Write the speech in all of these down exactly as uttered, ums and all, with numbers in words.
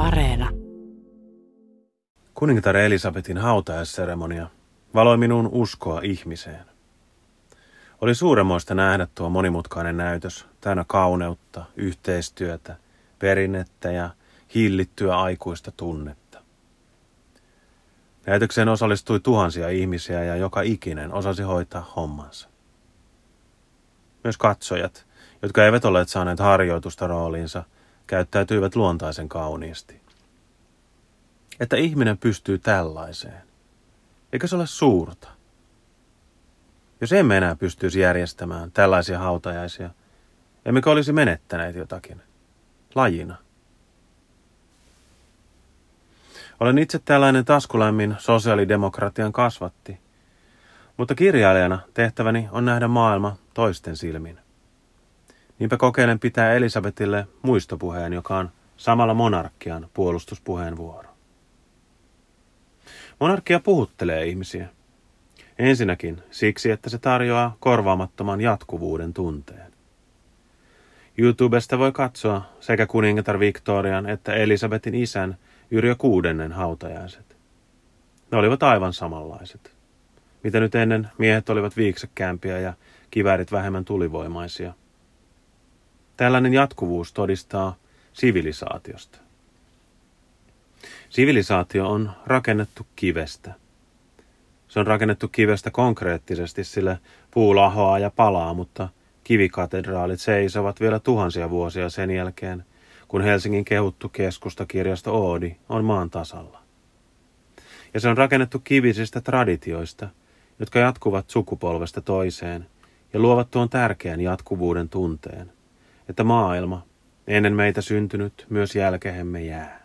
Areena. Kuningatar Elisabetin hautajaisseremonia valoi minun uskoa ihmiseen. Oli suuremmoista nähdä tuo monimutkainen näytös täynnä kauneutta, yhteistyötä, perinnettä ja hillittyä aikuista tunnetta. Näytökseen osallistui tuhansia ihmisiä ja joka ikinen osasi hoitaa hommansa. Myös katsojat, jotka eivät olleet saaneet harjoitusta rooliinsa, käyttäytyivät luontaisen kauniisti. Että ihminen pystyy tällaiseen. Eikö se ole suurta? Jos emme enää pystyisi järjestämään tällaisia hautajaisia, emmekö olisi menettäneet jotakin? Lajina. Olen itse tällainen taskulämmin sosiaalidemokratian kasvatti, mutta kirjailijana tehtäväni on nähdä maailma toisten silmin. Niinpä kokeilen pitää Elisabetille muistopuheen, joka on samalla monarkian puolustuspuheenvuoro. Monarkia puhuttelee ihmisiä. Ensinnäkin siksi, että se tarjoaa korvaamattoman jatkuvuuden tunteen. YouTubesta voi katsoa sekä kuningatar Victorian että Elisabetin isän Yrjö kuudennen hautajaiset. Ne olivat aivan samanlaiset. Mitä nyt ennen miehet olivat viiksekkäämpiä ja kiväärit vähemmän tulivoimaisia. Tällainen jatkuvuus todistaa sivilisaatiosta. Sivilisaatio on rakennettu kivestä. Se on rakennettu kivestä konkreettisesti, sillä puu lahoaa ja palaa, mutta kivikatedraalit seisovat vielä tuhansia vuosia sen jälkeen, kun Helsingin kehuttu keskustakirjasto Oodi on maan tasalla. Ja se on rakennettu kivisistä traditioista, jotka jatkuvat sukupolvesta toiseen ja luovat tuon tärkeän jatkuvuuden tunteen, että maailma, ennen meitä syntynyt, myös jälkehemme jää.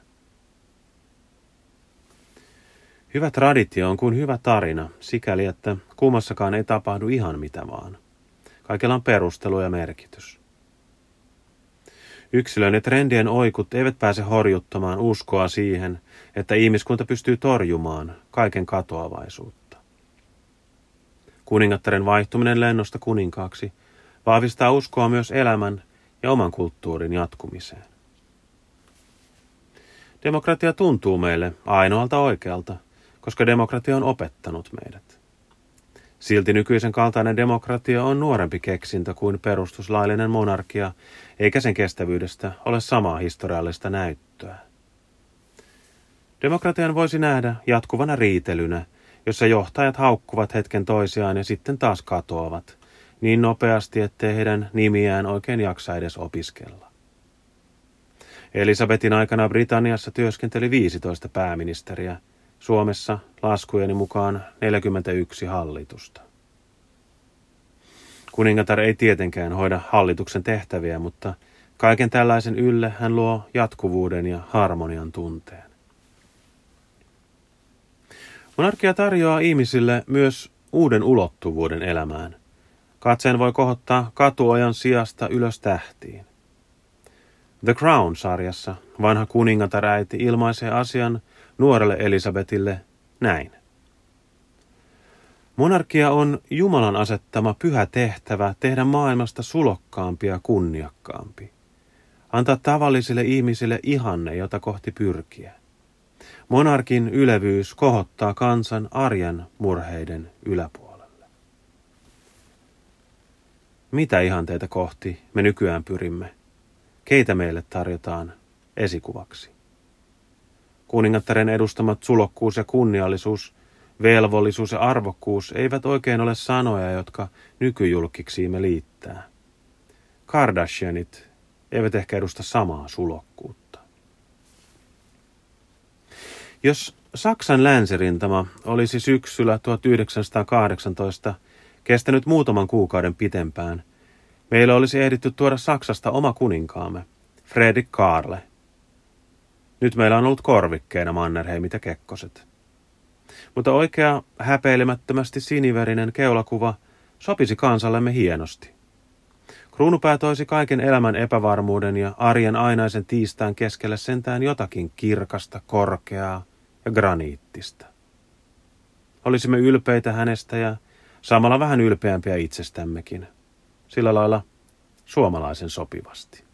Hyvä traditio on kuin hyvä tarina, sikäli että kummassakaan ei tapahdu ihan mitä vaan. Kaikella on perustelu ja merkitys. Yksilön ja trendien oikut eivät pääse horjuttamaan uskoa siihen, että ihmiskunta pystyy torjumaan kaiken katoavaisuutta. Kuningattaren vaihtuminen lennosta kuninkaaksi vahvistaa uskoa myös elämän ja oman kulttuurin jatkumiseen. Demokratia tuntuu meille ainoalta oikealta, koska demokratia on opettanut meidät. Silti nykyisen kaltainen demokratia on nuorempi keksintö kuin perustuslaillinen monarkia, eikä sen kestävyydestä ole samaa historiallista näyttöä. Demokratian voisi nähdä jatkuvana riitelynä, jossa johtajat haukkuvat hetken toisiaan ja sitten taas katoavat, niin nopeasti, ettei heidän nimiään oikein jaksa edes opiskella. Elisabetin aikana Britanniassa työskenteli viisitoista pääministeriä, Suomessa laskujeni mukaan neljäkymmentäyksi hallitusta. Kuningatar ei tietenkään hoida hallituksen tehtäviä, mutta kaiken tällaisen ylle hän luo jatkuvuuden ja harmonian tunteen. Monarkia tarjoaa ihmisille myös uuden ulottuvuuden elämään. Katseen voi kohottaa katuojan sijasta ylös tähtiin. The Crown-sarjassa vanha kuningatar-äiti ilmaisee asian nuorelle Elisabetille näin. Monarkia on Jumalan asettama pyhä tehtävä tehdä maailmasta sulokkaampi ja kunniakkaampi. Antaa tavallisille ihmisille ihanne, jota kohti pyrkiä. Monarkin ylevyys kohottaa kansan arjen murheiden yläpuolelle. Mitä ihanteita kohti me nykyään pyrimme? Keitä meille tarjotaan esikuvaksi? Kuningattaren edustamat sulokkuus ja kunniallisuus, velvollisuus ja arvokkuus eivät oikein ole sanoja, jotka nykyjulkiksiimme liittää. Kardashianit eivät ehkä edusta samaa sulokkuutta. Jos Saksan länsirintama olisi syksyllä tuhatyhdeksänsataakahdeksantoista kestänyt muutaman kuukauden pitempään, meillä olisi ehditty tuoda Saksasta oma kuninkaamme, Fredrik Karle. Nyt meillä on ollut korvikkeena Mannerheimit ja Kekkoset. Mutta oikea häpeilemättömästi siniverinen keulakuva sopisi kansallemme hienosti. Kruunupää toisi kaiken elämän epävarmuuden ja arjen ainaisen tiistain keskelle sentään jotakin kirkasta, korkeaa ja graniittista. Olisimme ylpeitä hänestä ja samalla vähän ylpeämpiä itsestämmekin. Sillä lailla suomalaisen sopivasti.